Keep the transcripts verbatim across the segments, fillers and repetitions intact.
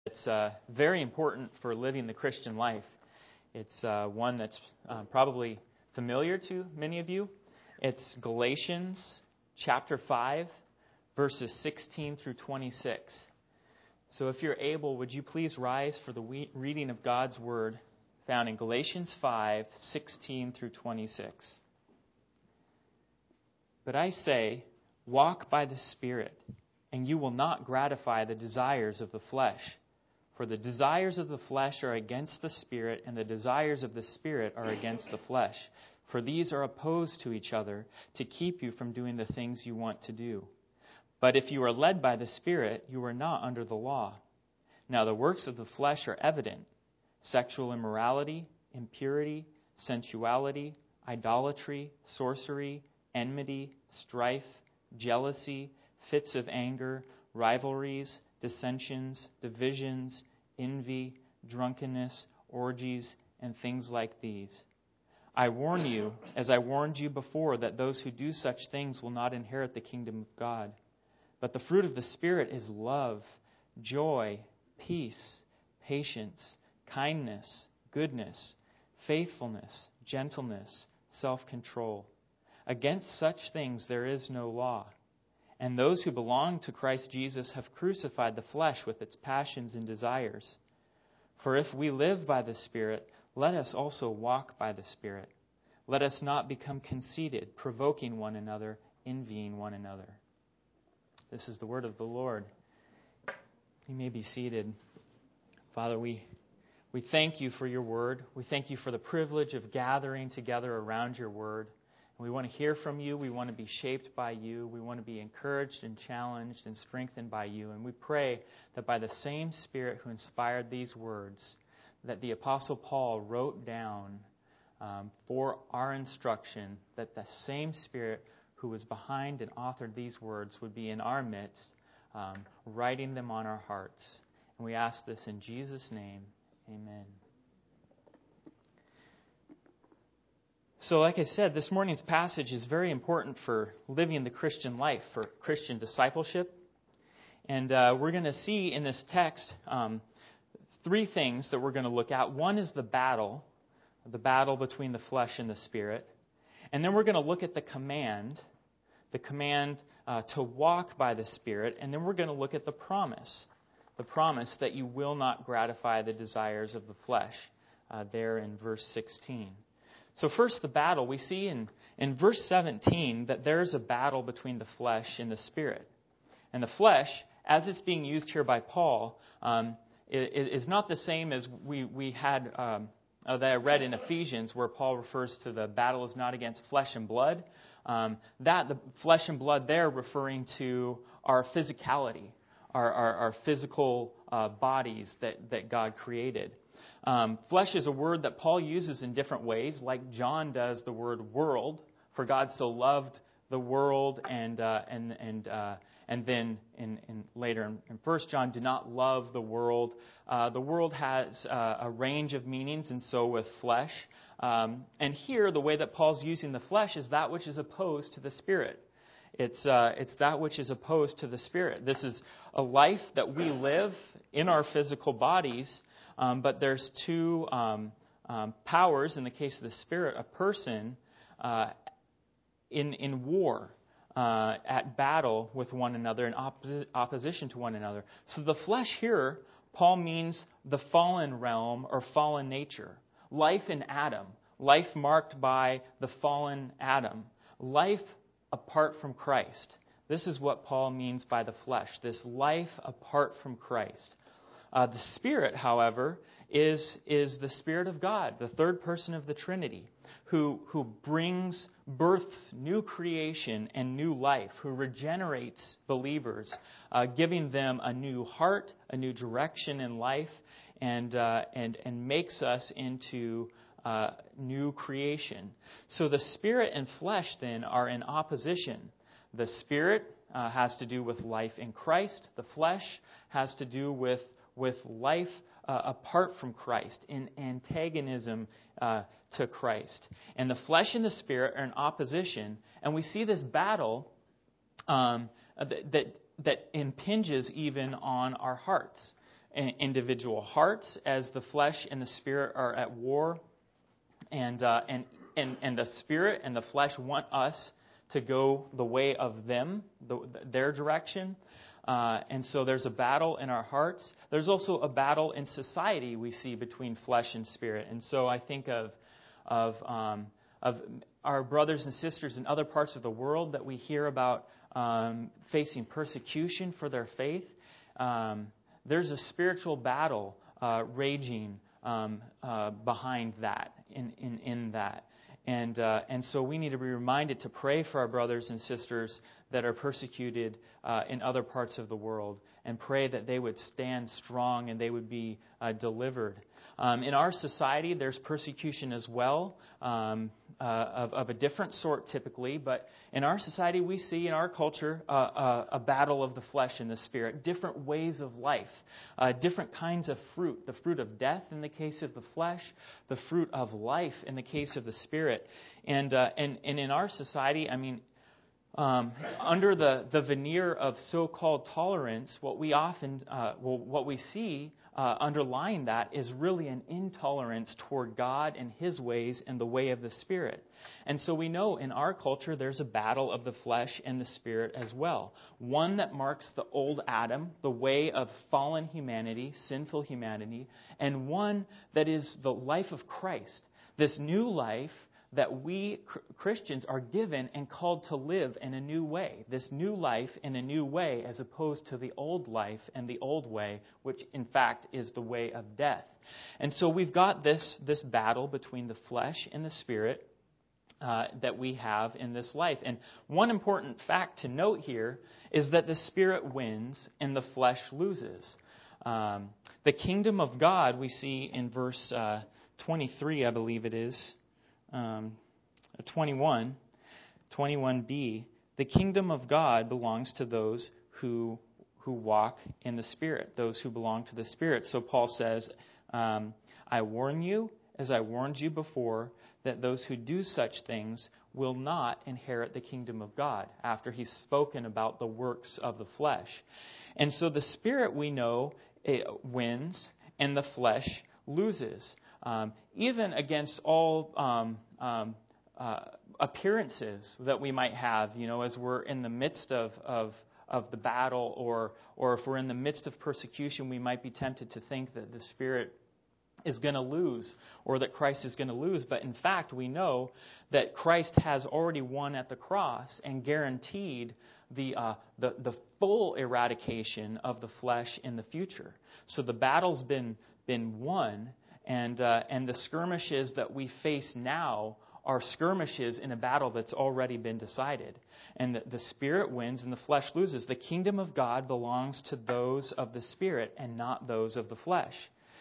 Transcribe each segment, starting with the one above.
It's uh, very important for living the Christian life. It's uh, one that's uh, probably familiar to many of you. It's Galatians chapter five, verses sixteen through twenty-six. So if you're able, would you please rise for the we- reading of God's Word found in Galatians five, sixteen through twenty-six. But I say, walk by the Spirit, and you will not gratify the desires of the flesh. For the desires of the flesh are against the Spirit, and the desires of the Spirit are against the flesh. For these are opposed to each other, to keep you from doing the things you want to do. But if you are led by the Spirit, you are not under the law. Now the works of the flesh are evident: sexual immorality, impurity, sensuality, idolatry, sorcery, enmity, strife, jealousy, fits of anger, rivalries, dissensions, divisions, envy, drunkenness, orgies, and things like these. I warn you, as I warned you before, that those who do such things will not inherit the kingdom of God. But the fruit of the Spirit is love, joy, peace, patience, kindness, goodness, faithfulness, gentleness, self-control. Against such things there is no law. And those who belong to Christ Jesus have crucified the flesh with its passions and desires. For if we live by the Spirit, let us also walk by the Spirit. Let us not become conceited, provoking one another, envying one another. This is the word of the Lord. You may be seated. Father, we, we thank you for your word. We thank you for the privilege of gathering together around your word. We want to hear from you. We want to be shaped by you. We want to be encouraged and challenged and strengthened by you. And we pray that by the same Spirit who inspired these words, that the Apostle Paul wrote down um, for our instruction, that the same Spirit who was behind and authored these words would be in our midst, um, writing them on our hearts. And we ask this in Jesus' name. Amen. So like I said, this morning's passage is very important for living the Christian life, for Christian discipleship. And uh, we're going to see in this text um, three things that we're going to look at. One is the battle, the battle between the flesh and the Spirit. And then we're going to look at the command, the command uh, to walk by the Spirit. And then we're going to look at the promise, the promise that you will not gratify the desires of the flesh, uh, there in verse sixteen. So first, the battle. We see in, in verse seventeen that there is a battle between the flesh and the Spirit. And the flesh, as it's being used here by Paul, um, is not the same as we, we had um, uh, that I read in Ephesians, where Paul refers to the battle is not against flesh and blood. Um, that, the flesh and blood there referring to our physicality, our, our, our physical uh, bodies that, that God created. Um, flesh is a word that Paul uses in different ways, like John does the word world. For God so loved the world, and uh, and and uh, and then in, in later in, in First John, do not love the world. Uh, the world has uh, a range of meanings, and so with flesh. Um, and here, the way that Paul's using the flesh is that which is opposed to the Spirit. It's uh, it's that which is opposed to the Spirit. This is a life that we live in our physical bodies. Um, but there's two um, um, powers, in the case of the Spirit, a person uh, in in war, uh, at battle with one another, in opposi- opposition to one another. So the flesh here, Paul means the fallen realm or fallen nature. Life in Adam, life marked by the fallen Adam, life apart from Christ. This is what Paul means by the flesh, this life apart from Christ. Uh, the Spirit, however, is is the Spirit of God, the third person of the Trinity, who who brings, births new creation and new life, who regenerates believers, uh, giving them a new heart, a new direction in life, and uh, and and makes us into uh, new creation. So the Spirit and flesh then are in opposition. The Spirit uh, has to do with life in Christ. The flesh has to do with with life uh, apart from Christ, in antagonism uh, to Christ. And the flesh and the Spirit are in opposition, and we see this battle um, that, that that impinges even on our hearts. individual hearts as the flesh and the spirit are at war. And, uh, and, and, and the spirit and the flesh want us to go the way of them, the, their direction. Uh, and so there's a battle in our hearts. There's also a battle in society we see between flesh and spirit. And so I think of of um, of our brothers and sisters in other parts of the world that we hear about um, facing persecution for their faith. Um, there's a spiritual battle uh, raging um, uh, behind that, in in, in that. And uh, and so we need to be reminded to pray for our brothers and sisters that are persecuted uh, in other parts of the world, and pray that they would stand strong and they would be uh, delivered. Um, in our society, there's persecution as well, um, uh, of, of a different sort typically. But in our society, we see in our culture uh, uh, a battle of the flesh and the spirit, different ways of life, uh, different kinds of fruit. The fruit of death in the case of the flesh, the fruit of life in the case of the spirit. And uh, and, and in our society, I mean, Um, under the, the veneer of so-called tolerance, what we often, uh, well, what we see uh, underlying that is really an intolerance toward God and His ways and the way of the Spirit. And so we know in our culture there's a battle of the flesh and the Spirit as well. One that marks the old Adam, the way of fallen humanity, sinful humanity, and one that is the life of Christ, this new life that we Christians are given and called to live in a new way. This new life in a new way as opposed to the old life and the old way, which in fact is the way of death. And so we've got this, this battle between the flesh and the spirit uh, that we have in this life. And one important fact to note here is that the spirit wins and the flesh loses. Um, the kingdom of God we see in verse uh, twenty-three, I believe it is. Um, twenty-one, twenty-one b, the kingdom of God belongs to those who who walk in the Spirit, those who belong to the Spirit. So Paul says, um, I warn you, as I warned you before, that those who do such things will not inherit the kingdom of God, after he's spoken about the works of the flesh. And so the Spirit, we know, it wins, and the flesh loses. Um, even against all um, um, uh, appearances that we might have, you know, as we're in the midst of, of of the battle, or or if we're in the midst of persecution, we might be tempted to think that the Spirit is going to lose, or that Christ is going to lose. But in fact, we know that Christ has already won at the cross and guaranteed the uh, the the full eradication of the flesh in the future. So the battle's been been won. And uh, and the skirmishes that we face now are skirmishes in a battle that's already been decided. And the, the Spirit wins and the flesh loses. The kingdom of God belongs to those of the Spirit and not those of the flesh.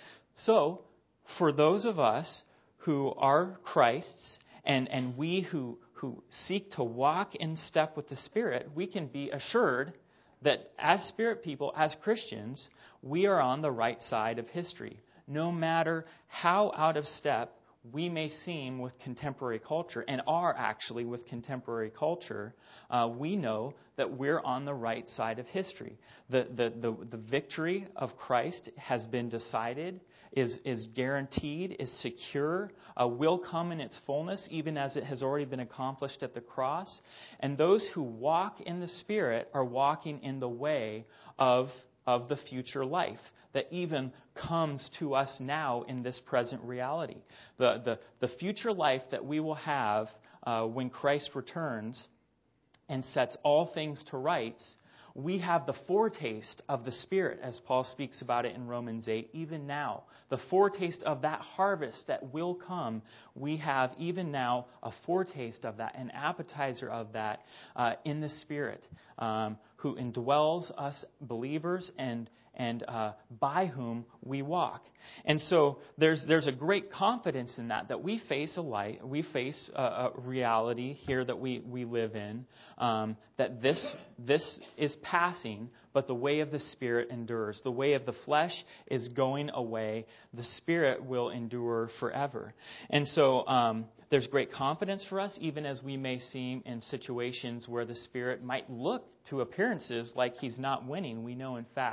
So, for those of us who are Christ's, and, and we who, who seek to walk in step with the Spirit, we can be assured that as Spirit people, as Christians, we are on the right side of history. No matter how out of step we may seem with contemporary culture, and are actually with contemporary culture, uh, we know that we're on the right side of history. The, the, the, the victory of Christ has been decided, is, is guaranteed, is secure, uh, will come in its fullness, even as it has already been accomplished at the cross. And those who walk in the Spirit are walking in the way of, of the future life that even comes to us now in this present reality. The, the, the future life that we will have uh, when Christ returns and sets all things to rights, we have the foretaste of the Spirit, as Paul speaks about it in Romans eight, even now. The foretaste of that harvest that will come, we have even now a foretaste of that, an appetizer of that uh, in the Spirit, um, who indwells us believers and and uh, by whom we walk. And so there's there's a great confidence in that, that we face a light, we face a, a reality here that we, we live in, um, that this this is passing, but the way of the Spirit endures. The way of the flesh is going away. The Spirit will endure forever. And so um, there's great confidence for us, even as we may seem in situations where the Spirit might look to appearances like He's not winning. We know, in fact,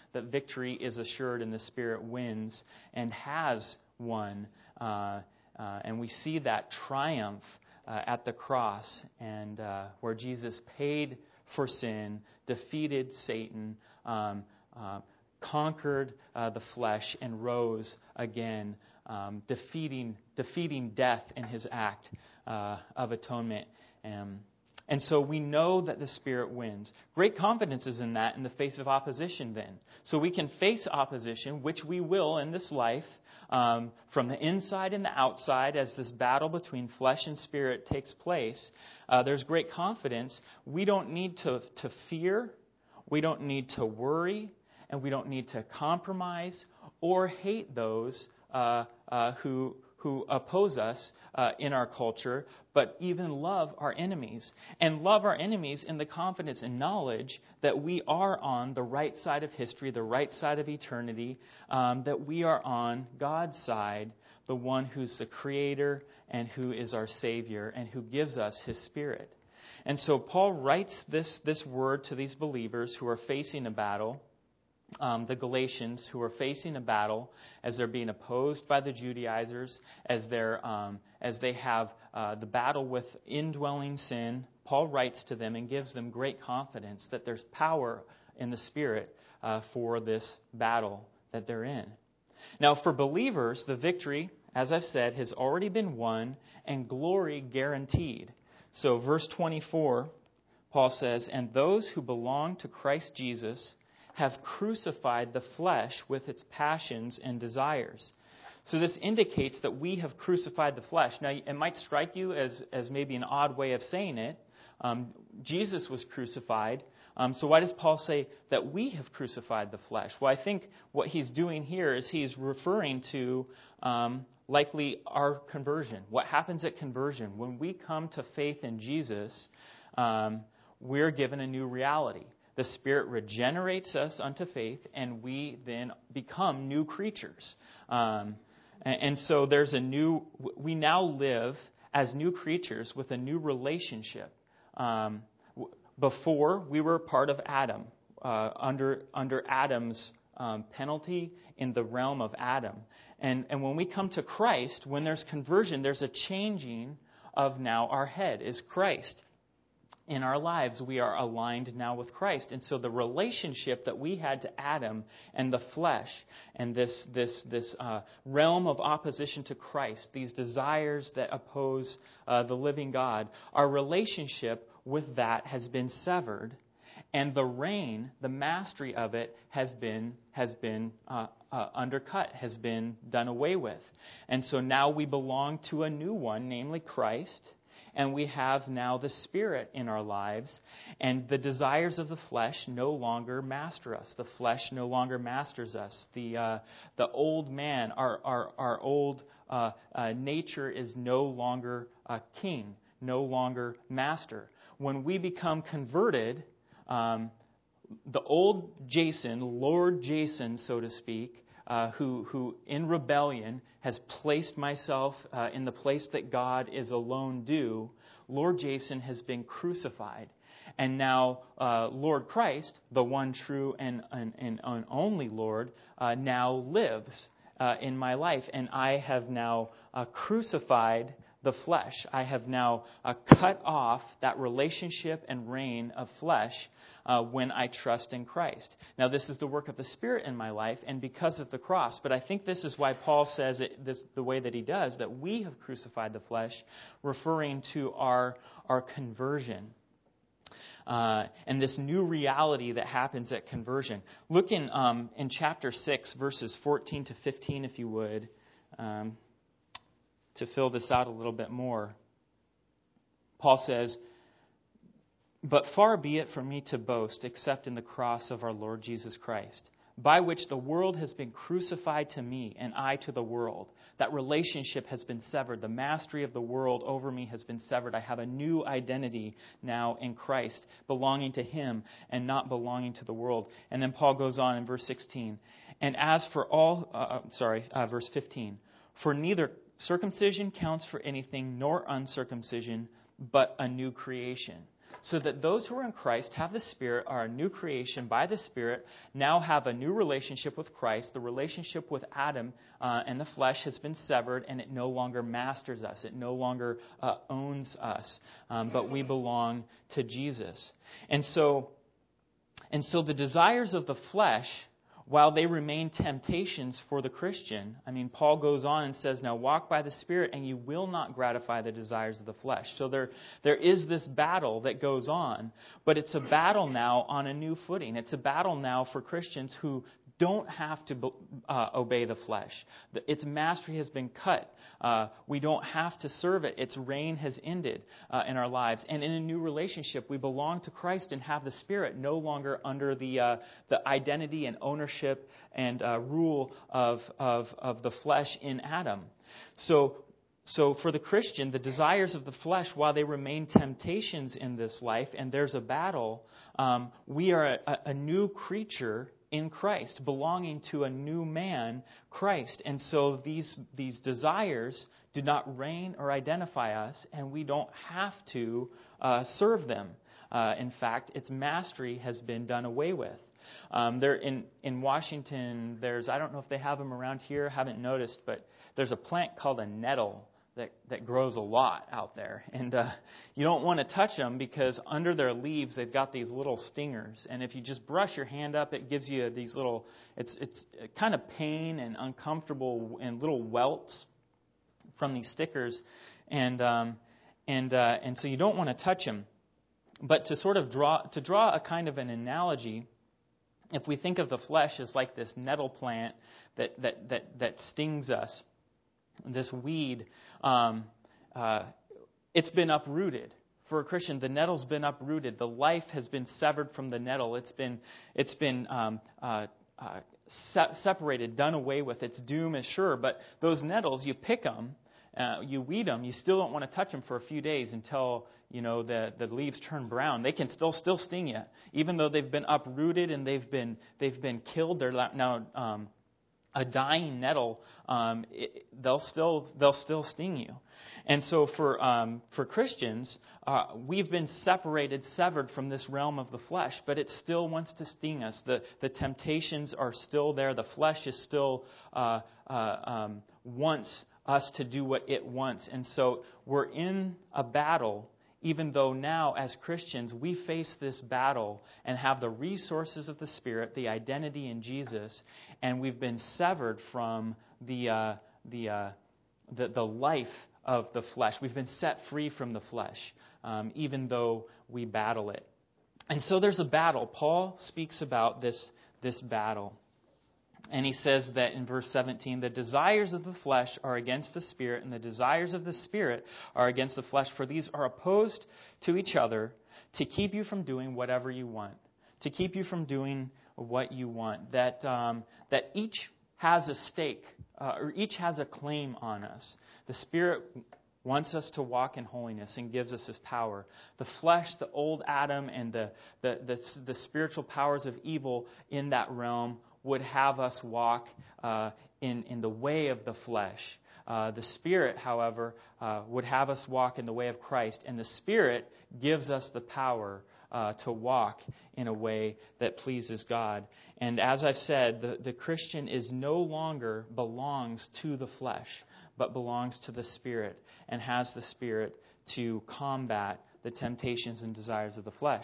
that victory is assured and the Spirit wins and has won. Uh, uh, and we see that triumph uh, at the cross, and uh, where Jesus paid for sin, defeated Satan, um, uh, conquered uh, the flesh, and rose again, um, defeating defeating death in his act uh, of atonement. Um, and so we know that the Spirit wins. Great confidence is in that in the face of opposition then. So we can face opposition, which we will in this life, um, from the inside and the outside as this battle between flesh and spirit takes place. Uh, there's great confidence. We don't need to, to fear. We don't need to worry. And we don't need to compromise or hate those uh, uh, who who oppose us uh, in our culture, but even love our enemies. And love our enemies in the confidence and knowledge that we are on the right side of history, the right side of eternity, um, that we are on God's side, the one who's the Creator and who is our Savior and who gives us His Spirit. And so Paul writes this, this word to these believers who are facing a battle. Um, the Galatians, who are facing a battle as they're being opposed by the Judaizers, as they're um, as they have uh, the battle with indwelling sin. Paul writes to them and gives them great confidence that there's power in the Spirit uh, for this battle that they're in. Now, for believers, the victory, as I've said, has already been won and glory guaranteed. So, verse twenty-four, Paul says, "And those who belong to Christ Jesus have crucified the flesh with its passions and desires." So this indicates that we have crucified the flesh. Now, it might strike you as, as maybe an odd way of saying it. Um, Jesus was crucified. Um, so why does Paul say that we have crucified the flesh? Well, I think what he's doing here is he's referring to um, likely our conversion. What happens at conversion? When we come to faith in Jesus, um, we're given a new reality. The Spirit regenerates us unto faith, and we then become new creatures. Um, and, and so there's a new, we now live as new creatures with a new relationship. Um, w- before, we were part of Adam, uh, under under Adam's um, penalty in the realm of Adam. And, and when we come to Christ, when there's conversion, there's a changing of now our head is Christ. In our lives, we are aligned now with Christ. And so the relationship that we had to Adam and the flesh and this this this uh, realm of opposition to Christ, these desires that oppose uh, the living God, our relationship with that has been severed. And the reign, the mastery of it has been has been uh, uh, undercut, has been done away with. And so now we belong to a new one, namely Christ. And we have now the Spirit in our lives, and the desires of the flesh no longer master us. The flesh no longer masters us. The uh, the old man, our our our old uh, uh, nature is no longer uh, king, no longer master. When we become converted, um, the old Jason, Lord Jason, so to speak, Uh, who, who in rebellion has placed myself uh, in the place that God is alone due, Lord Jason has been crucified. And now uh, Lord Christ, the one true and, and, and only Lord, uh, now lives uh, in my life. And I have now uh, crucified the flesh. I have now uh, cut off that relationship and reign of flesh uh, when I trust in Christ. Now, this is the work of the Spirit in my life and because of the cross. But I think this is why Paul says it this, the way that he does, that we have crucified the flesh, referring to our, our conversion. Uh, and this new reality that happens at conversion. Look in, um, in chapter six, verses fourteen to fifteen, if you would. Um, To fill this out a little bit more, Paul says, "But far be it from me to boast except in the cross of our Lord Jesus Christ, by which the world has been crucified to me and I to the world." That relationship has been severed. The mastery of the world over me has been severed. I have a new identity now in Christ, belonging to Him and not belonging to the world. And then Paul goes on in verse sixteen, "And as for all," uh, sorry, uh, verse fifteen, "for neither circumcision counts for anything, nor uncircumcision, but a new creation." so that those who are in Christ have the Spirit, are a new creation by the Spirit, now have a new relationship with Christ. The relationship with Adam uh, and the flesh has been severed, and it no longer masters us. It no longer uh, owns us, um, but we belong to Jesus. And so, and so the desires of the flesh, while they remain temptations for the Christian, I mean, Paul goes on and says, now walk by the Spirit and you will not gratify the desires of the flesh. So there, there is this battle that goes on, but it's a battle now on a new footing. It's a battle now for Christians who don't have to uh, obey the flesh. Its mastery has been cut. Uh, we don't have to serve it. Its reign has ended uh, in our lives. And in a new relationship, we belong to Christ and have the Spirit, no longer under the uh, the identity and ownership and uh, rule of, of of the flesh in Adam. So. So for the Christian, the desires of the flesh, while they remain temptations in this life, and there's a battle, um, we are a, a new creature in Christ, belonging to a new man, Christ. And so these these desires do not reign or identify us, and we don't have to uh, serve them. Uh, in fact, its mastery has been done away with. Um, there in, in Washington, there's, I don't know if they have them around here, haven't noticed, but there's a plant called a nettle that, that grows a lot out there. And uh, you don't want to touch them because under their leaves, they've got these little stingers. And if you just brush your hand up, it gives you these little, it's, it's kind of pain and uncomfortable and little welts from these stickers. And, um, and, uh, and so you don't want to touch them. But to sort of draw, to draw a kind of an analogy, if we think of the flesh as like this nettle plant that that that, that stings us, this weed, um, uh, it's been uprooted. For a Christian, the nettle's been uprooted. The life has been severed from the nettle. It's been it's been um, uh, uh, se- separated, done away with. Its doom is sure. But those nettles, you pick them, uh, you weed them. You still don't want to touch them for a few days until you know the, the leaves turn brown. They can still still sting you, even though they've been uprooted and they've been they've been killed. They're now um, a dying nettle. Um, it, they'll still they'll still sting you. And so for um, for Christians, uh, we've been separated, severed from this realm of the flesh, but it still wants to sting us. The the temptations are still there. The flesh is still uh, uh, um, wants us to do what it wants, and so we're in a battle. Even though now, as Christians, we face this battle and have the resources of the Spirit, the identity in Jesus, and we've been severed from the uh, the, uh, the the life of the flesh. We've been set free from the flesh, um, even though we battle it. And so there's a battle. Paul speaks about this this battle. And he says that in verse seventeen, the desires of the flesh are against the Spirit, and the desires of the Spirit are against the flesh, for these are opposed to each other to keep you from doing whatever you want. To keep you from doing what you want. That um, that each has a stake, uh, or each has a claim on us. The Spirit wants us to walk in holiness and gives us His power. The flesh, the old Adam, and the the the, the spiritual powers of evil in that realm would have us walk uh, in, in the way of the flesh. Uh, the Spirit, however, uh, would have us walk in the way of Christ. And the Spirit gives us the power uh, to walk in a way that pleases God. And as I've said, the, the Christian is no longer belongs to the flesh, but belongs to the Spirit and has the Spirit to combat the temptations and desires of the flesh.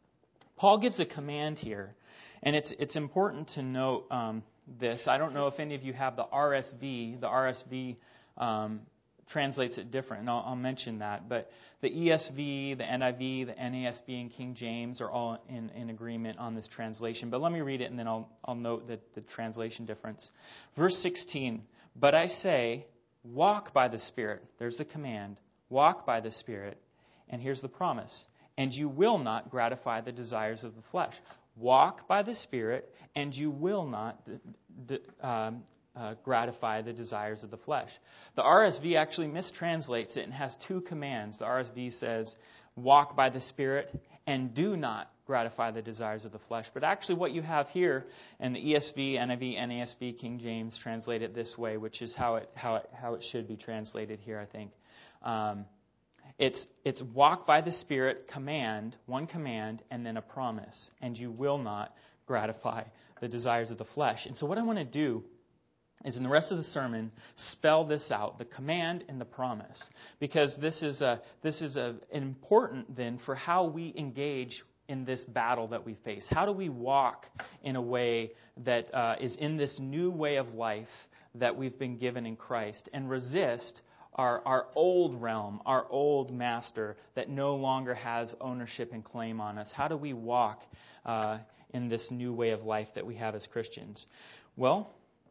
Paul gives a command here. And it's it's important to note um, this. I don't know if any of you have the R S V. The R S V um, translates it different, and I'll, I'll mention that. But the E S V, the N I V, the N A S B, and King James are all in, in agreement on this translation. But let me read it, and then I'll I'll note the, the translation difference. Verse sixteen, but I say, walk by the Spirit. There's the command. Walk by the Spirit. And here's the promise. And you will not gratify the desires of the flesh. Walk by the Spirit, and you will not d- d- um, uh, gratify the desires of the flesh. The R S V actually mistranslates it and has two commands. The R S V says, walk by the Spirit, and do not gratify the desires of the flesh. But actually what you have here, and the E S V, N I V, N A S B, King James translate it this way, which is how it how it, how it should be translated here, I think. Um, It's it's walk by the Spirit, command, one command, and then a promise. And you will not gratify the desires of the flesh. And so what I want to do is in the rest of the sermon, spell this out, the command and the promise. Because this is a, this is a, important then for how we engage in this battle that we face. How do we walk in a way that uh, is in this new way of life that we've been given in Christ and resist our, our old realm, our old master that no longer has ownership and claim on us? How do we walk uh, in this new way of life that we have as Christians? Well,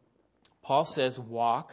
Paul says, walk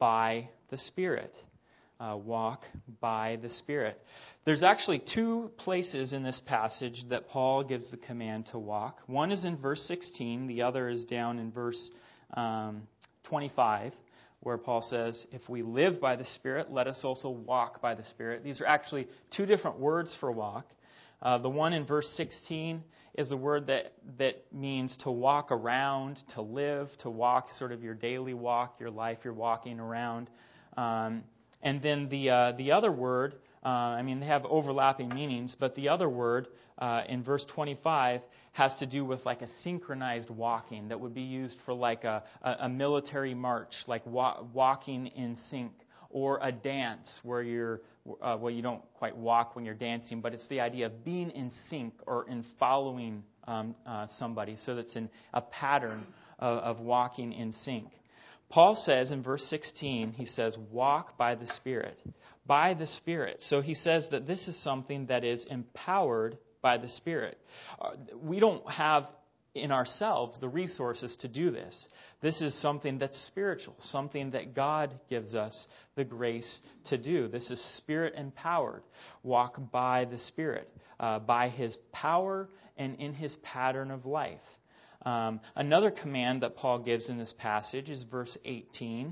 by the Spirit. Uh, walk by the Spirit. There's actually two places in this passage that Paul gives the command to walk. One is in verse sixteen. The other is down in verse um, twenty-five, where Paul says, if we live by the Spirit, let us also walk by the Spirit. These are actually two different words for walk. Uh, the one in verse sixteen is the word that, that means to walk around, to live, to walk sort of your daily walk, your life, you're walking around. Um, and then the uh, the other word, uh, I mean, they have overlapping meanings, but the other word uh, in verse twenty-five has to do with like a synchronized walking that would be used for like a, a, a military march, like wa- walking in sync, or a dance where you're Uh, well, you don't quite walk when you're dancing, but it's the idea of being in sync or in following um, uh, somebody. So that's in a pattern of, of walking in sync. Paul says in verse sixteen, he says, walk by the Spirit. By the Spirit. So he says that this is something that is empowered by the Spirit. Uh, we don't have in ourselves the resources to do this. This is something that's spiritual, something that God gives us the grace to do. This is Spirit empowered. Walk by the Spirit, uh, by His power and in His pattern of life. Um, another command that Paul gives in this passage is verse eighteen.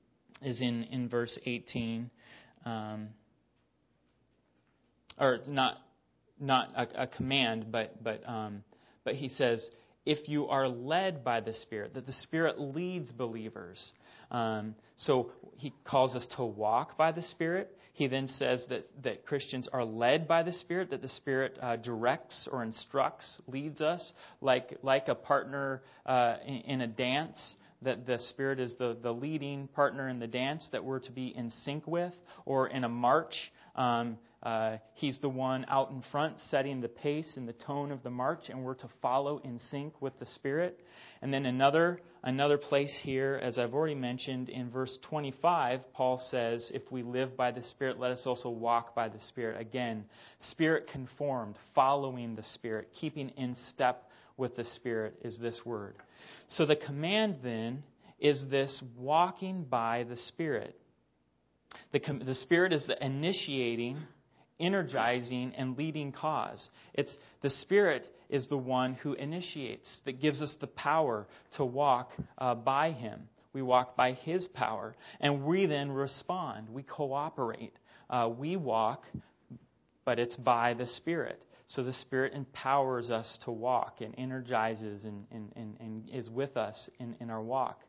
Is in in verse eighteen, um, or not not a, a command, but but um, but he says, if you are led by the Spirit, that the Spirit leads believers. Um, so he calls us to walk by the Spirit. He then says that, that Christians are led by the Spirit, that the Spirit uh, directs or instructs, leads us, like like a partner uh, in, in a dance, that the Spirit is the, the leading partner in the dance that we're to be in sync with, or in a march. Um, Uh, he's the one out in front setting the pace and the tone of the march, and we're to follow in sync with the Spirit. And then another another place here, as I've already mentioned, in verse twenty-five, Paul says, if we live by the Spirit, let us also walk by the Spirit. Again, Spirit conformed, following the Spirit, keeping in step with the Spirit is this word. So the command then is this walking by the Spirit. The, the Spirit is the initiating, energizing, and leading cause. It's the Spirit is the one who initiates, that gives us the power to walk uh, by Him. We walk by His power, and we then respond. We cooperate. Uh, we walk, but it's by the Spirit. So the Spirit empowers us to walk and energizes and, and, and, and is with us in, in our walk.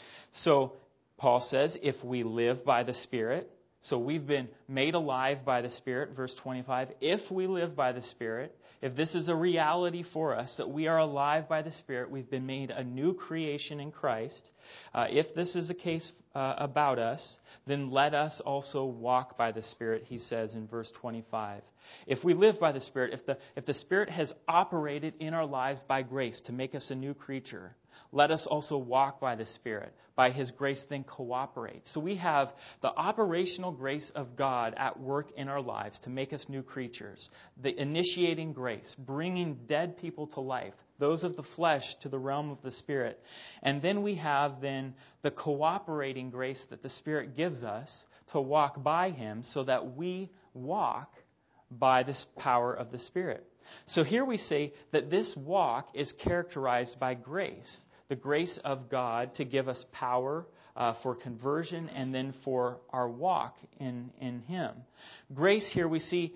So Paul says, if we live by the Spirit, so we've been made alive by the Spirit, verse twenty-five. If we live by the Spirit, if this is a reality for us, that we are alive by the Spirit, we've been made a new creation in Christ. Uh, if this is the case uh, about us, then let us also walk by the Spirit, he says in verse twenty-five. If we live by the Spirit, if the, if the Spirit has operated in our lives by grace to make us a new creature, let us also walk by the Spirit. By His grace, then cooperate. So we have the operational grace of God at work in our lives to make us new creatures. The initiating grace, bringing dead people to life. Those of the flesh to the realm of the Spirit. And then we have then the cooperating grace that the Spirit gives us to walk by Him so that we walk by this power of the Spirit. So here we say that this walk is characterized by grace. The grace of God to give us power uh, for conversion and then for our walk in, in Him. Grace here we see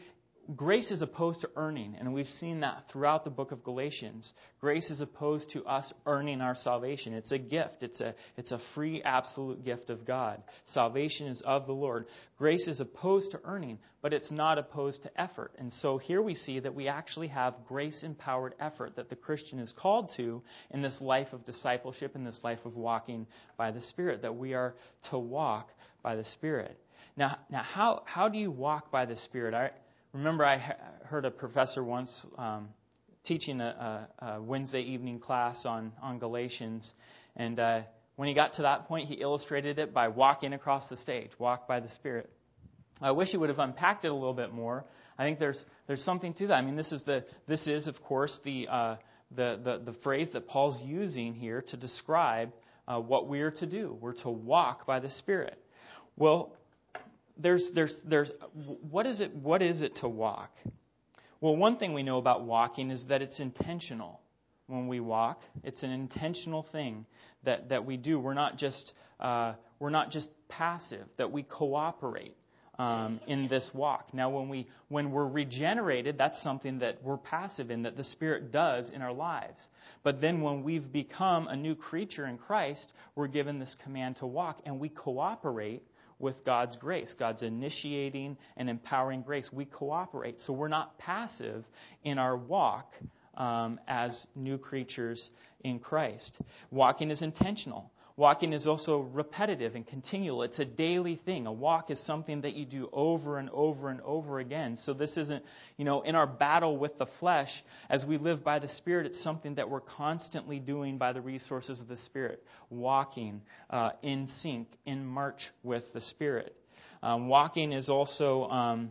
grace is opposed to earning, and we've seen that throughout the book of Galatians. Grace is opposed to us earning our salvation. It's a gift. It's a, it's a free, absolute gift of God. Salvation is of the Lord. Grace is opposed to earning, but it's not opposed to effort. And so here we see that we actually have grace-empowered effort that the Christian is called to in this life of discipleship, in this life of walking by the Spirit, that we are to walk by the Spirit. Now, now how, how do you walk by the Spirit? I remember I heard a professor once um, teaching a, a, a Wednesday evening class on, on Galatians, and uh, when he got to that point, he illustrated it by walking across the stage, walk by the Spirit. I wish he would have unpacked it a little bit more. I think there's there's something to that. I mean, this is the this is of course the uh, the, the the phrase that Paul's using here to describe uh, what we are to do. We're to walk by the Spirit. Well, There's, there's, there's, what is it, what is it to walk? Well, one thing we know about walking is that it's intentional. When we walk, it's an intentional thing that, that we do. We're not just, uh, we're not just passive, that we cooperate um, in this walk. Now, when we, when we're regenerated, that's something that we're passive in, that the Spirit does in our lives. But then when we've become a new creature in Christ, we're given this command to walk, and we cooperate with God's grace, God's initiating and empowering grace. We cooperate. So we're not passive in our walk um, as new creatures in Christ. Walking is intentional. Walking is also repetitive and continual. It's a daily thing. A walk is something that you do over and over and over again. So this isn't, you know, in our battle with the flesh, as we live by the Spirit, it's something that we're constantly doing by the resources of the Spirit. Walking uh, in sync, in march with the Spirit. Um, walking is also um,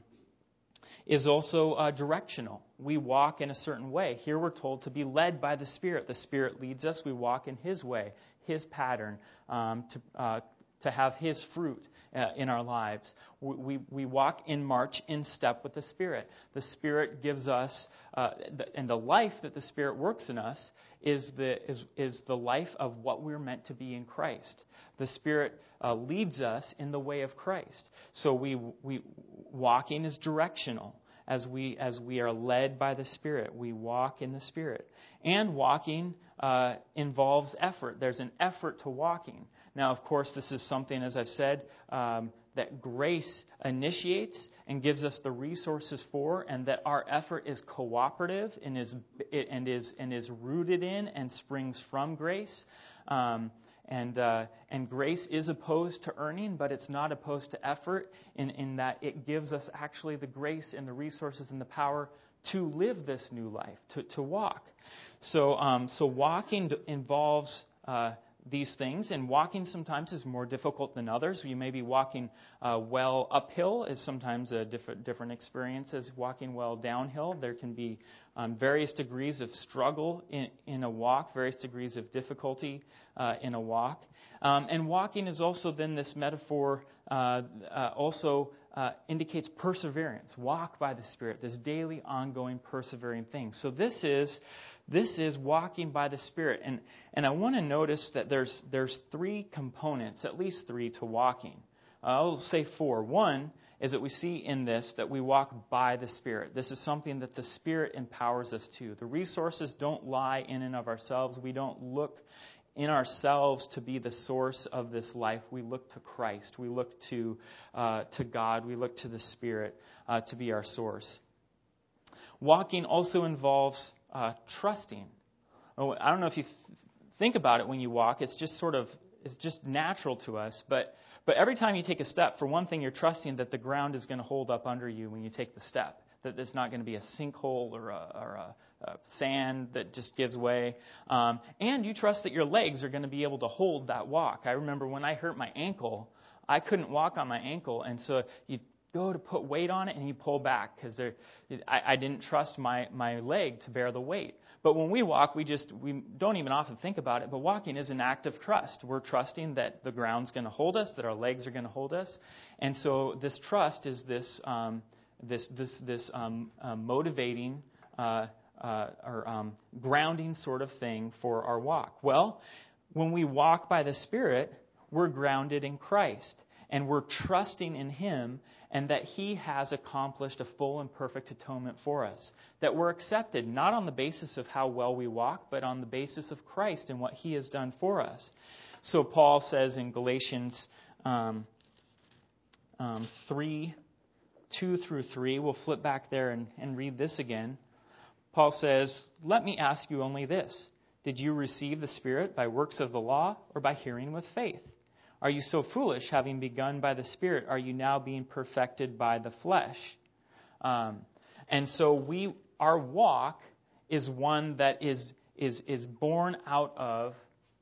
is also uh, directional. We walk in a certain way. Here we're told to be led by the Spirit. The Spirit leads us. We walk in His way, His pattern, um, to uh, to have His fruit uh, in our lives. We, we we walk in march, in step with the Spirit. The Spirit gives us, uh, the, and the life that the Spirit works in us is the is is the life of what we're meant to be in Christ. The Spirit uh, leads us in the way of Christ. So we we walking is directional. As we as we are led by the Spirit, we walk in the Spirit. And walking uh, involves effort. There's an effort to walking. Now, of course, this is something, as I've said, um, that grace initiates and gives us the resources for, and that our effort is cooperative and is and is and is rooted in and springs from grace. Um, And uh, and grace is opposed to earning, but it's not opposed to effort in, in that it gives us actually the grace and the resources and the power to live this new life, to, to walk. So um, so walking involves uh, these things, and walking sometimes is more difficult than others. You may be walking uh, well uphill is sometimes a different different experience as walking well downhill. There can be um, various degrees of struggle in, in a walk, various degrees of difficulty uh, in a walk. Um, and walking is also then this metaphor uh, uh, also uh, indicates perseverance. Walk by the Spirit, this daily, ongoing, persevering thing. So this is This is walking by the Spirit. And, and I want to notice that there's there's three components, at least three, to walking. Uh, I'll say four. One is that we see in this that we walk by the Spirit. This is something that the Spirit empowers us to. The resources don't lie in and of ourselves. We don't look in ourselves to be the source of this life. We look to Christ. We look to, uh, to God. We look to the Spirit uh, to be our source. Walking also involves Uh, trusting. Oh, I don't know if you th- think about it when you walk. It's just sort of, it's just natural to us. But but every time you take a step, for one thing, you're trusting that the ground is going to hold up under you when you take the step. That there's not going to be a sinkhole or a, or a, a sand that just gives way. Um, and you trust that your legs are going to be able to hold that walk. I remember when I hurt my ankle, I couldn't walk on my ankle, and so you go to put weight on it, and you pull back because I, I didn't trust my, my leg to bear the weight. But when we walk, we just we don't even often think about it. But walking is an act of trust. We're trusting that the ground's going to hold us, that our legs are going to hold us, and so this trust is this um, this this this um, uh, motivating uh, uh, or um, grounding sort of thing for our walk. Well, when we walk by the Spirit, we're grounded in Christ. and we're trusting in Him and that He has accomplished a full and perfect atonement for us. That we're accepted not on the basis of how well we walk, but on the basis of Christ and what He has done for us. So Paul says in Galatians um, um, three, two through three, we'll flip back there and, and read this again. Paul says, "Let me ask you only this. Did you receive the Spirit by works of the law or by hearing with faith? Are you so foolish, having begun by the Spirit, are you now being perfected by the flesh?" Um, and so we, our walk is one that is is is born out of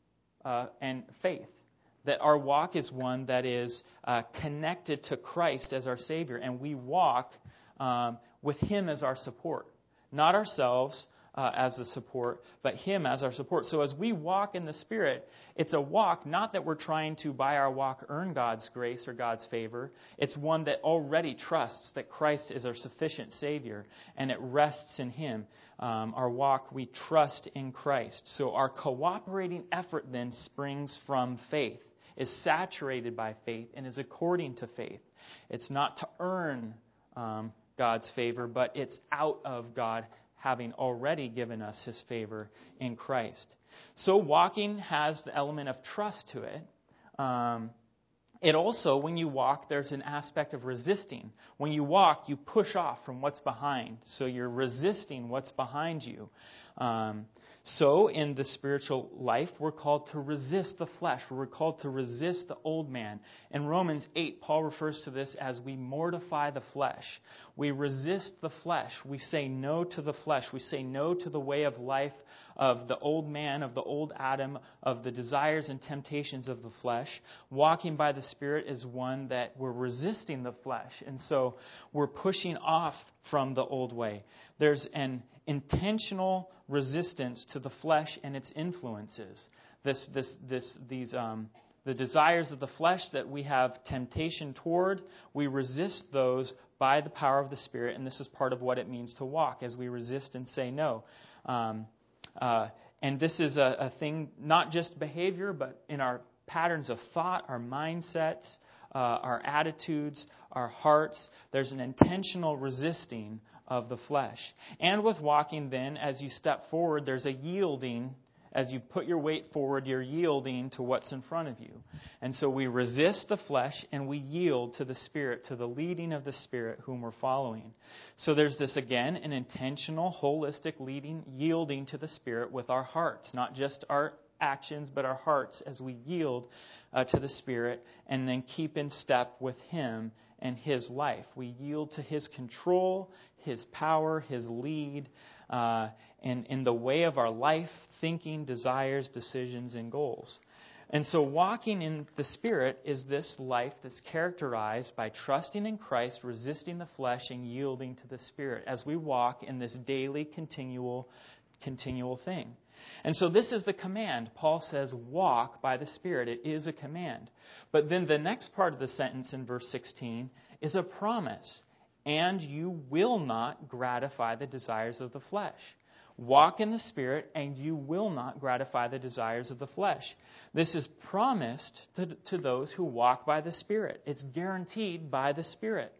uh, and faith. That our walk is one that is uh, connected to Christ as our Savior, and we walk um, with Him as our support, not ourselves. Uh, as the support, but Him as our support. So as we walk in the Spirit, it's a walk, not that we're trying to, by our walk, earn God's grace or God's favor. It's one that already trusts that Christ is our sufficient Savior, and it rests in Him. Um, our walk, we trust in Christ. So our cooperating effort then springs from faith, is saturated by faith, and is according to faith. It's not to earn um, God's favor, but it's out of God having already given us His favor in Christ. So walking has the element of trust to it. Um, it also, when you walk, there's an aspect of resisting. When you walk, you push off from what's behind. So you're resisting what's behind you. Um, so in the spiritual life, we're called to resist the flesh. We're called to resist the old man. In Romans eight, Paul refers to this as we mortify the flesh. We resist the flesh. We say no to the flesh. We say no to the way of life of the old man, of the old Adam, of the desires and temptations of the flesh. Walking by the Spirit is one that we're resisting the flesh. And so we're pushing off from the old way. There's an intentional resistance to the flesh and its influences. This, this, this, these, um, the desires of the flesh that we have temptation toward, we resist those by the power of the Spirit, and this is part of what it means to walk, as we resist and say no. Um, uh, and this is a, a thing, not just behavior, but in our patterns of thought, our mindsets, uh, our attitudes, our hearts. There's an intentional resisting of the flesh. And with walking then, as you step forward, there's a yielding. As you put your weight forward, you're yielding to what's in front of you. And so we resist the flesh and we yield to the Spirit, to the leading of the Spirit whom we're following. So there's this, again, an intentional, holistic leading, yielding to the Spirit with our hearts. Not just our actions, but our hearts as we yield uh, to the Spirit and then keep in step with Him and His life. We yield to His control, His power, His lead, uh, in, in the way of our life, thinking, desires, decisions, and goals. And so walking in the Spirit is this life that's characterized by trusting in Christ, resisting the flesh, and yielding to the Spirit as we walk in this daily, continual, continual thing. And so this is the command. Paul says, walk by the Spirit. It is a command. But then the next part of the sentence in verse sixteen is a promise. And you will not gratify the desires of the flesh. Walk in the Spirit, and you will not gratify the desires of the flesh. This is promised to, to those who walk by the Spirit. It's guaranteed by the Spirit.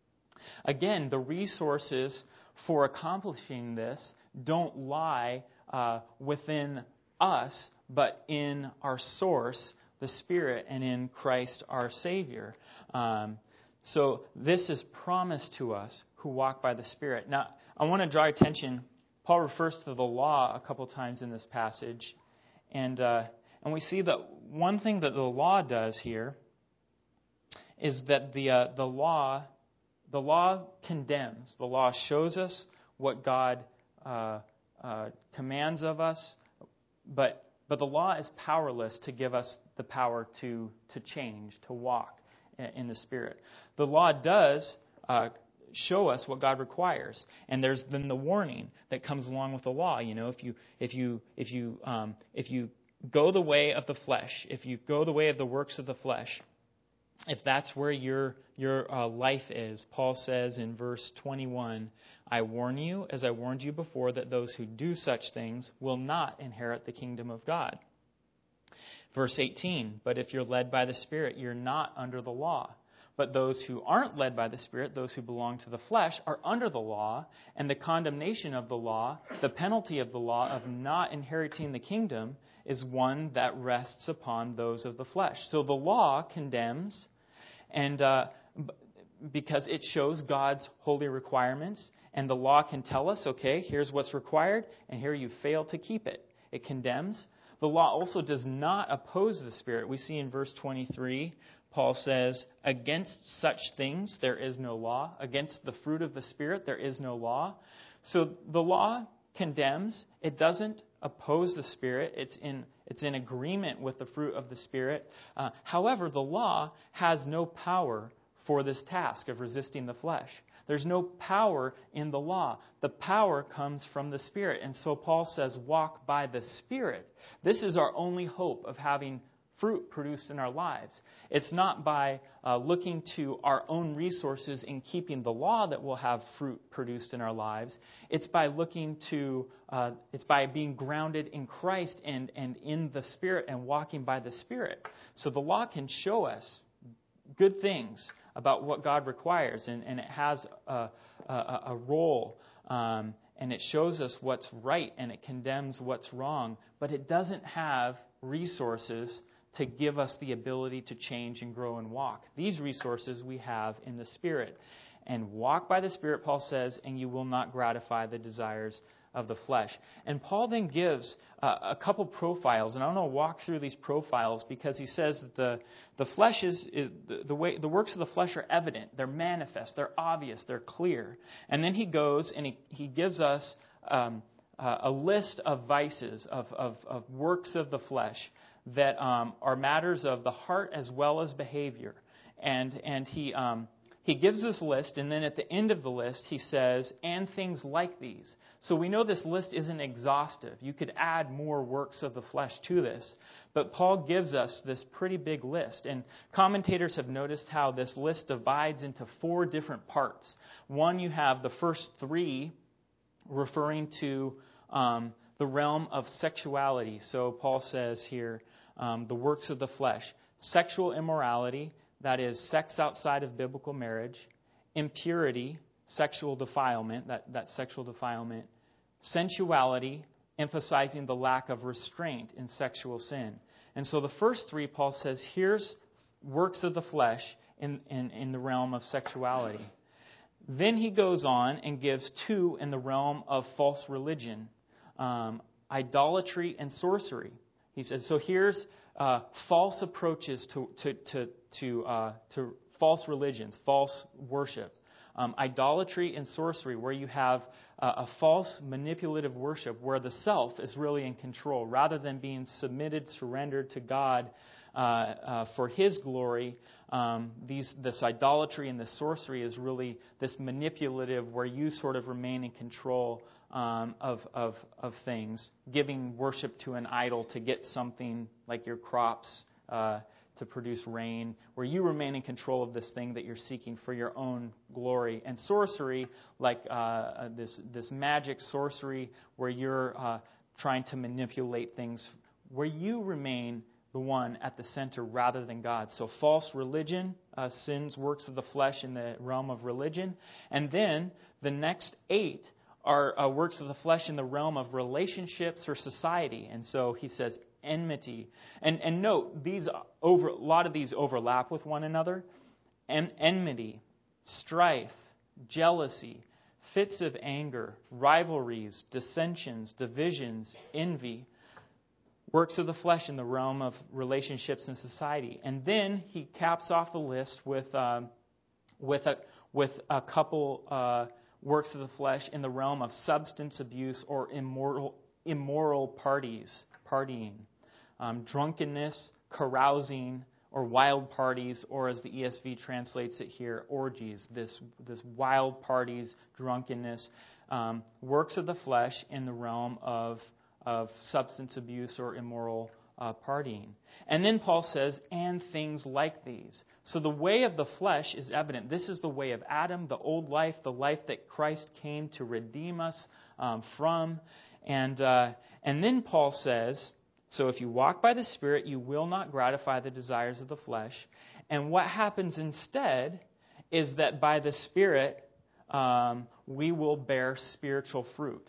Again, the resources for accomplishing this don't lie uh, within us, but in our source, the Spirit, and in Christ our Savior. Um, so this is promised to us who walk by the Spirit. Now, I want to draw attention. Paul refers to the law a couple times in this passage. And uh, and we see that one thing that the law does here is that the uh, the law the law condemns. The law shows us what God uh, uh, commands of us, but but the law is powerless to give us the power to to change, to walk in the Spirit. The law does uh, show us what God requires, and there's then the warning that comes along with the law. You know, if you if you if you um, if you go the way of the flesh, if you go the way of the works of the flesh, if that's where your your uh, life is, Paul says in verse twenty-one, "I warn you, as I warned you before, that those who do such things will not inherit the kingdom of God." Verse eighteen, but if you're led by the Spirit, you're not under the law. But those who aren't led by the Spirit, those who belong to the flesh, are under the law, and the condemnation of the law, the penalty of the law of not inheriting the kingdom, is one that rests upon those of the flesh. So the law condemns, and uh, because it shows God's holy requirements, and the law can tell us, okay, here's what's required, and here you fail to keep it. It condemns. The law also does not oppose the Spirit. We see in verse twenty-three, Paul says, against such things there is no law. Against the fruit of the Spirit there is no law. So the law condemns. It doesn't oppose the Spirit. It's in it's in agreement with the fruit of the Spirit. Uh, however, the law has no power for this task of resisting the flesh. There's no power in the law. The power comes from the Spirit. And so Paul says, walk by the Spirit. This is our only hope of having fruit produced in our lives. It's not by uh, looking to our own resources in keeping the law that we'll have fruit produced in our lives. It's by looking to, uh, it's by being grounded in Christ and, and in the Spirit and walking by the Spirit. So the law can show us good things about what God requires, and, and it has a, a, a role, um, and it shows us what's right, and it condemns what's wrong, but it doesn't have resources to give us the ability to change and grow and walk. These resources we have in the Spirit. And walk by the Spirit, Paul says, and you will not gratify the desires of the flesh. And Paul then gives uh, a couple profiles, and I want to walk through these profiles because he says that the, the flesh is, is the, the way the works of the flesh are evident, they're manifest, they're obvious, they're clear. And then he goes and he, he gives us um, uh, a list of vices, of, of, of works of the flesh that um, are matters of the heart as well as behavior. And and he um, he gives this list, and then at the end of the list he says, and things like these. So we know this list isn't exhaustive. You could add more works of the flesh to this. But Paul gives us this pretty big list. And commentators have noticed how this list divides into four different parts. One, you have the first three referring to um, the realm of sexuality. So Paul says here, um, the works of the flesh. Sexual immorality, that is sex outside of biblical marriage. Impurity, sexual defilement, that, that sexual defilement. Sensuality, emphasizing the lack of restraint in sexual sin. And so the first three, Paul says, here's works of the flesh in, in, in the realm of sexuality. Then he goes on and gives two in the realm of false religion. Um, idolatry and sorcery. He says, so here's uh, false approaches to to to to, uh, to false religions, false worship. Um, idolatry and sorcery, where you have uh, a false manipulative worship where the self is really in control rather than being submitted, surrendered to God uh, uh, for His glory. Um, these, this idolatry and this sorcery is really this manipulative where you sort of remain in control um, of, of, of things, giving worship to an idol to get something like your crops uh, to produce rain, where you remain in control of this thing that you're seeking for your own glory. And sorcery, like uh, this, this magic sorcery where you're uh, trying to manipulate things, where you remain the one at the center rather than God. So false religion, uh, sins, works of the flesh in the realm of religion. And then the next eight are uh, works of the flesh in the realm of relationships or society. And so he says enmity. And and note, these over a lot of these overlap with one another. En- enmity, strife, jealousy, fits of anger, rivalries, dissensions, divisions, envy. Works of the flesh in the realm of relationships and society. And then he caps off the list with um, with a with a couple uh, works of the flesh in the realm of substance abuse or immoral immoral parties, partying, um, drunkenness, carousing, or wild parties, or as the E S V translates it here, orgies. This this wild parties, drunkenness, um, works of the flesh in the realm of of substance abuse or immoral uh, partying. And then Paul says, and things like these. So the way of the flesh is evident. This is the way of Adam, the old life, the life that Christ came to redeem us um, from. And uh, and then Paul says, So if you walk by the Spirit, you will not gratify the desires of the flesh. And what happens instead is that by the Spirit, um, we will bear spiritual fruit.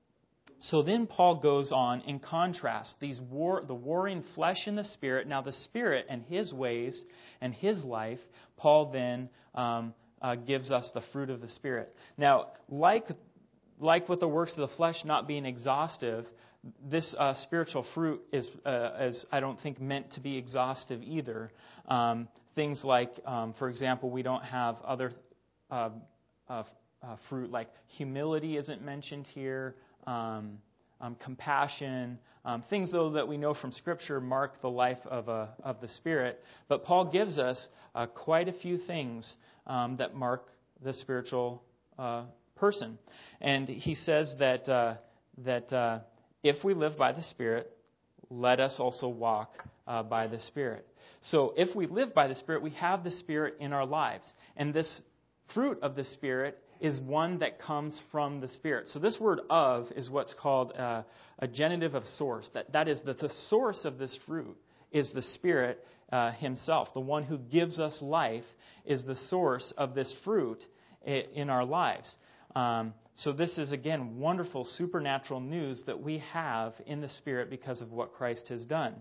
So then Paul goes on in contrast, these war, the warring flesh and the Spirit. Now the Spirit and His ways and His life, Paul then um, uh, gives us the fruit of the Spirit. Now, like like with the works of the flesh not being exhaustive, this uh, spiritual fruit is, uh, is, I don't think, meant to be exhaustive either. Um, things like, um, for example, we don't have other uh, uh, uh, fruit like humility isn't mentioned here. Um, um, compassion, um, things though that we know from Scripture mark the life of a, of the Spirit. But Paul gives us uh, quite a few things um, that mark the spiritual uh, person, and he says that uh, that uh, if we live by the Spirit, let us also walk uh, by the Spirit. So if we live by the Spirit, we have the Spirit in our lives, and this fruit of the Spirit is one that comes from the Spirit. So this word "of" is what's called uh, a genitive of source. That that is that the source of this fruit is the Spirit uh, Himself. The one who gives us life is the source of this fruit in our lives. Um, so this is, again, wonderful supernatural news that we have in the Spirit because of what Christ has done.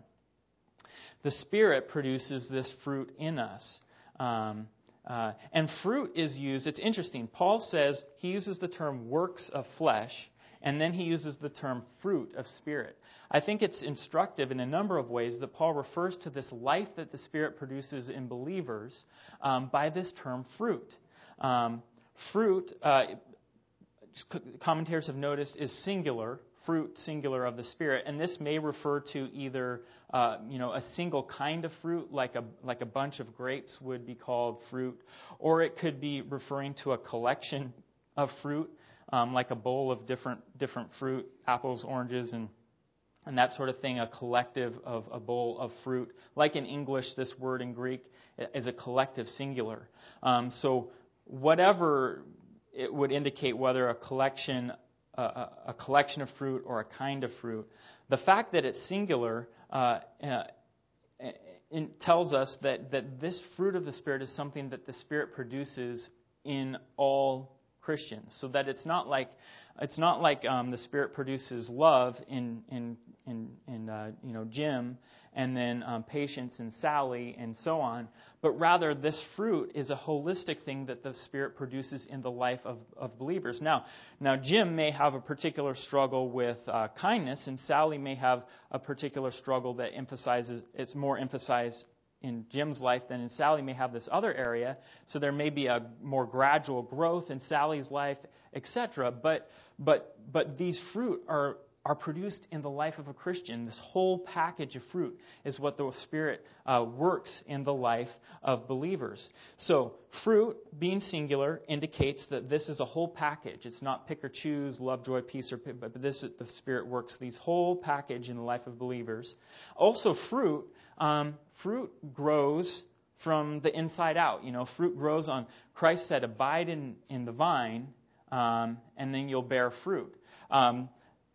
The Spirit produces this fruit in us. Um, Uh, and fruit is used, it's interesting. Paul says he uses the term works of flesh, and then he uses the term fruit of Spirit. I think it's instructive in a number of ways that Paul refers to this life that the Spirit produces in believers um, by this term fruit. Um, fruit, uh, commentators have noticed, is singular. Fruit, singular, of the Spirit, and this may refer to either, uh, you know, a single kind of fruit, like a like a bunch of grapes would be called fruit, or it could be referring to a collection of fruit, um, like a bowl of different different fruit, apples, oranges, and and that sort of thing. A collective of a bowl of fruit, like in English, this word in Greek is a collective singular. Um, so whatever it would indicate, whether a collection. A, a collection of fruit or a kind of fruit. The fact that it's singular uh, uh, it tells us that, that this fruit of the Spirit is something that the Spirit produces in all Christians. So that it's not like it's not like um, the Spirit produces love in in in, in uh, you know Jim, and then um, patience in Sally, and so on. But rather, this fruit is a holistic thing that the Spirit produces in the life of, of believers. Now, now Jim may have a particular struggle with uh, kindness, and Sally may have a particular struggle that emphasizes it's more emphasized in Jim's life than in Sally may have this other area. So there may be a more gradual growth in Sally's life, et cetera. But but but these fruit are are produced in the life of a Christian. This whole package of fruit is what the Spirit uh, works in the life of believers. So fruit, being singular, indicates that this is a whole package. It's not pick or choose, love, joy, peace, or but this is, the Spirit works these whole package in the life of believers. Also, fruit, um, fruit grows from the inside out. You know, fruit grows on. Christ said, "Abide in in the vine, um, and then you'll bear fruit." Um,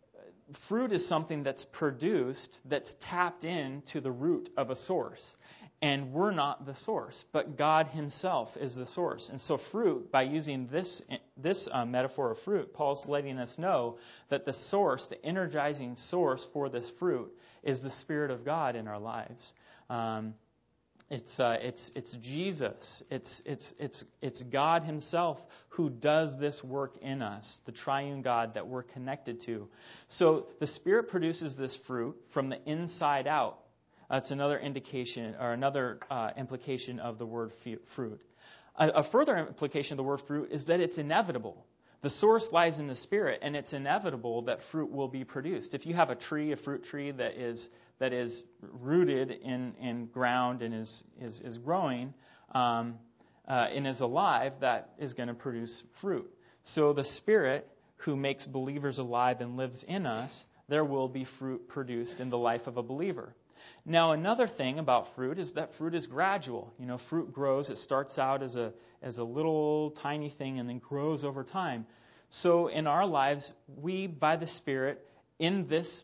Fruit is something that's produced, that's tapped into the root of a source. And we're not the source, but God Himself is the source. And so fruit, by using this this uh, metaphor of fruit, Paul's letting us know that the source, the energizing source for this fruit, is the Spirit of God in our lives. Um, It's uh, it's it's Jesus. It's it's it's it's God Himself who does this work in us, the triune God that we're connected to. So the Spirit produces this fruit from the inside out. That's another indication or another uh, implication of the word fruit. A, a further implication of the word fruit is that it's inevitable. The source lies in the Spirit, and it's inevitable that fruit will be produced. If you have a tree, a fruit tree that is that is rooted in, in ground and is is, is growing um, uh, and is alive, that is going to produce fruit. So the Spirit who makes believers alive and lives in us, there will be fruit produced in the life of a believer. Now, another thing about fruit is that fruit is gradual. You know, fruit grows. It starts out as a as a little tiny thing and then grows over time. So in our lives, we, by the Spirit, in this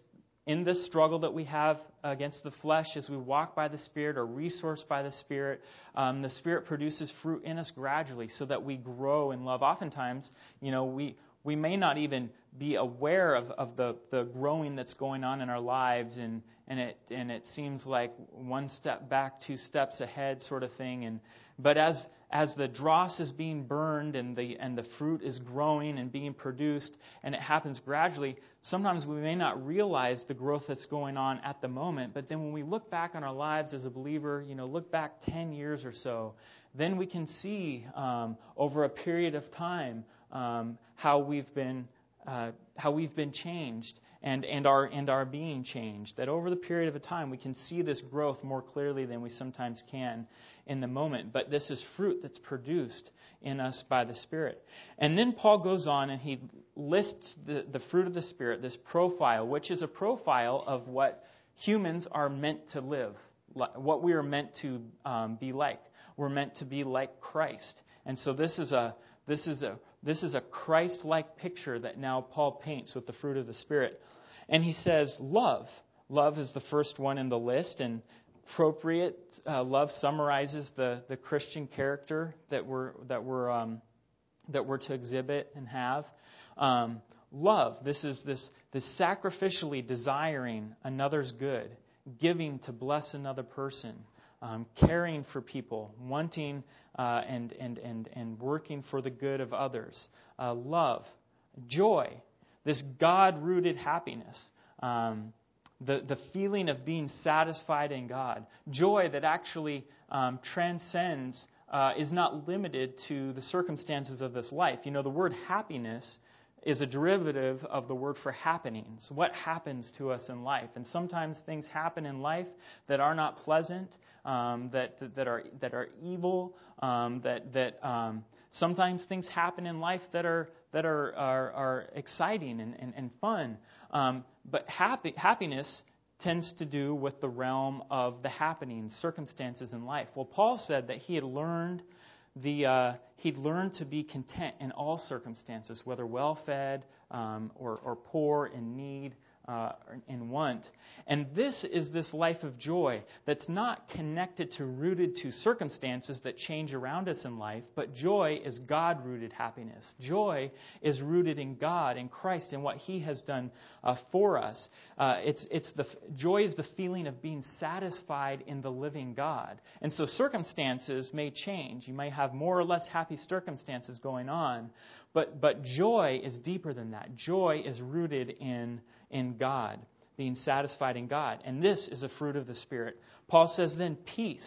in this struggle that we have against the flesh, as we walk by the Spirit or resourced by the Spirit, um, the Spirit produces fruit in us gradually so that we grow in love. Oftentimes, you know, we we may not even be aware of, of the, the growing that's going on in our lives, and, and it and it seems like one step back, two steps ahead sort of thing. And but as as the dross is being burned and the and the fruit is growing and being produced, and it happens gradually, sometimes we may not realize the growth that's going on at the moment. But then when we look back on our lives as a believer, you know, look back ten years or so, then we can see um, over a period of time um, how we've been uh, how we've been changed and and are and are being changed. That over the period of a time we can see this growth more clearly than we sometimes can in the moment. But this is fruit that's produced in us by the Spirit. And then Paul goes on and he lists the, the fruit of the Spirit, this profile, which is a profile of what humans are meant to live, what we are meant to um, be like. We're meant to be like Christ. And so this is a this is a this is a Christ-like picture that now Paul paints with the fruit of the Spirit. And he says love. Love is the first one in the list, and appropriate uh, love summarizes the, the Christian character that we're that we're um, that we're to exhibit and have. Um, love. This is this this sacrificially desiring another's good, giving to bless another person, um, caring for people, wanting uh, and and and and working for the good of others. Uh, love, joy. This God-rooted happiness. Um, The, the feeling of being satisfied in God. Joy that actually um, transcends, uh, is not limited to the circumstances of this life. You know, the word happiness is a derivative of the word for happenings. What happens to us in life? And sometimes things happen in life that are not pleasant, um, that, that that are that are evil. Um, that that um, sometimes things happen in life that are that are are, are exciting and and, and fun. Um, but happy, happiness tends to do with the realm of the happenings, circumstances in life. Well, Paul said that he had learned the uh, he'd learned to be content in all circumstances, whether well-fed um, or, or poor, in need, uh, in want. And this is this life of joy that's not connected to, rooted to circumstances that change around us in life, but joy is God-rooted happiness. Joy is rooted in God, in Christ, and what He has done uh, for us. Uh, it's it's the joy is the feeling of being satisfied in the living God. And so circumstances may change. You may have more or less happy circumstances going on, but but joy is deeper than that. Joy is rooted in in God, being satisfied in God. And this is a fruit of the Spirit. Paul says then peace.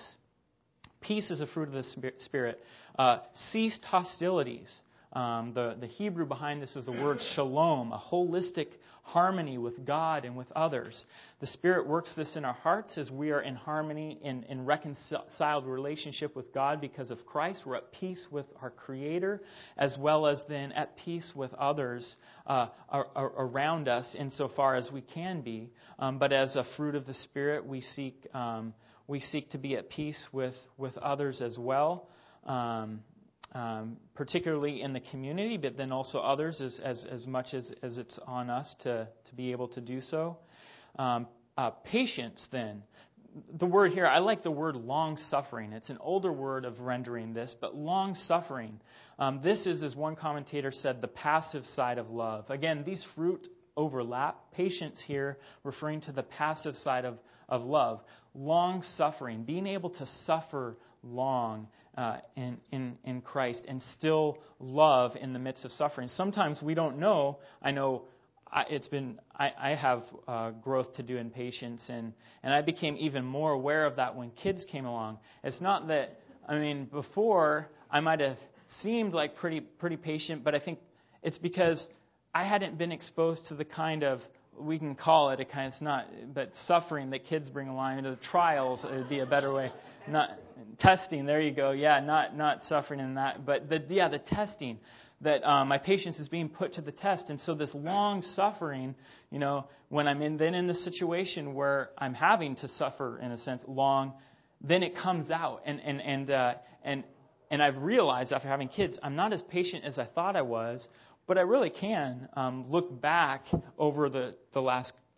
Peace is a fruit of the Spirit. Uh, ceased hostilities. Um, the, the Hebrew behind this is the word shalom, a holistic harmony with God and with others. The Spirit works this in our hearts as we are in harmony, in, in reconciled relationship with God because of Christ. We're at peace with our Creator, as well as then at peace with others uh, ar- ar- around us insofar as we can be. Um, but as a fruit of the Spirit, we seek um, we seek to be at peace with, with others as well. Um, Um, particularly in the community, but then also others as as, as much as, as it's on us to, to be able to do so. Um, uh, patience, then. The word here, I like the word long-suffering. It's an older word of rendering this, but long-suffering. Um, this is, as one commentator said, the passive side of love. Again, these fruit overlap. Patience here referring to the passive side of, of love. Long-suffering, being able to suffer long uh, in, in, in Christ and still love in the midst of suffering. Sometimes we don't know. I know I, it's been, I, I have uh, growth to do in patience, and, and I became even more aware of that when kids came along. It's not that, I mean, before I might have seemed like pretty pretty patient, but I think it's because I hadn't been exposed to the kind of, we can call it a kind, it's not, but suffering that kids bring along, the trials would be a better way. Not testing, there you go. Yeah, not not suffering in that, but the yeah, the testing that um, my patience is being put to the test, and so this long suffering, you know, when I'm in then in the situation where I'm having to suffer in a sense long, then it comes out, and and and uh, and and I've realized after having kids, I'm not as patient as I thought I was, but I really can um, look back over the the last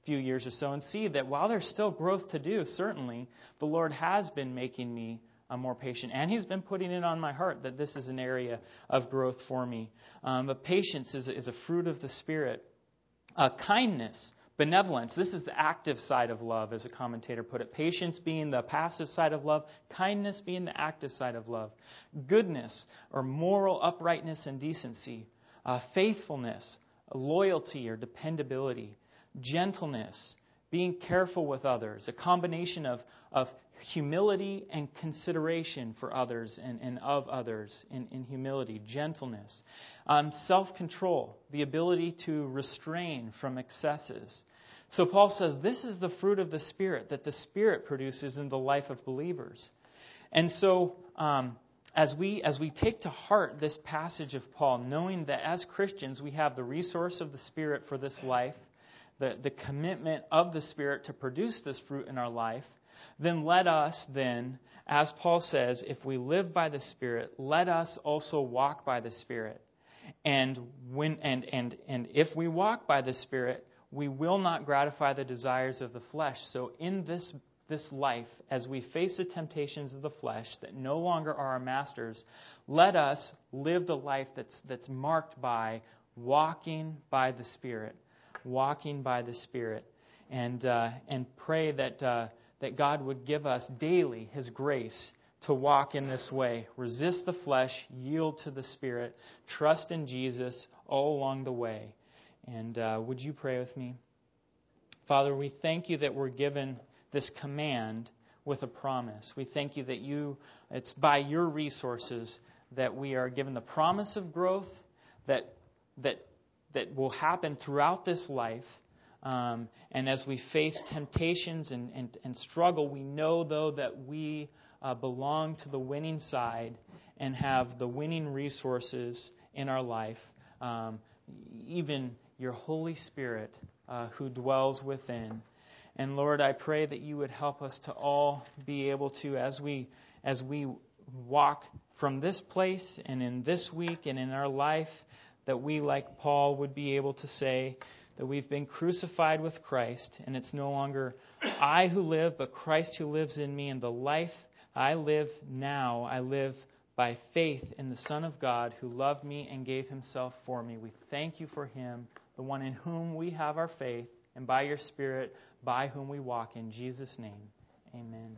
few years or so and see that while there's still growth to do, certainly, the Lord has been making me uh, more patient. And He's been putting it on my heart that this is an area of growth for me. Um, but patience is, is a fruit of the Spirit. Uh, kindness, benevolence, this is the active side of love, as a commentator put it. Patience being the passive side of love. Kindness being the active side of love. Goodness, or moral uprightness and decency. Uh, faithfulness, loyalty or dependability. Gentleness, being careful with others, a combination of, of humility and consideration for others and, and of others in, in humility, gentleness. Um, self-control, the ability to restrain from excesses. So Paul says this is the fruit of the Spirit that the Spirit produces in the life of believers. And so um, as we as we take to heart this passage of Paul, knowing that as Christians we have the resource of the Spirit for this life, the, the commitment of the Spirit to produce this fruit in our life, then let us then, as Paul says, if we live by the Spirit, let us also walk by the Spirit. And when and and and if we walk by the Spirit, we will not gratify the desires of the flesh. So in this this life, as we face the temptations of the flesh that no longer are our masters, let us live the life that's that's marked by walking by the Spirit. Walking by the Spirit, and uh, and pray that uh, that God would give us daily His grace to walk in this way. Resist the flesh, yield to the Spirit, trust in Jesus all along the way. And uh, would you pray with me? Father, we thank you that we're given this command with a promise. We thank you that you it's by your resources that we are given the promise of growth that that. that will happen throughout this life. Um, and as we face temptations and, and, and struggle, we know, though, that we uh, belong to the winning side and have the winning resources in our life. Um, even your Holy Spirit uh, who dwells within. And Lord, I pray that you would help us to all be able to, as we as we walk from this place and in this week and in our life, that we, like Paul, would be able to say that we've been crucified with Christ, and it's no longer I who live, but Christ who lives in me. And the life I live now, I live by faith in the Son of God who loved me and gave Himself for me. We thank you for Him, the one in whom we have our faith, and by your Spirit, by whom we walk. In Jesus' name, amen.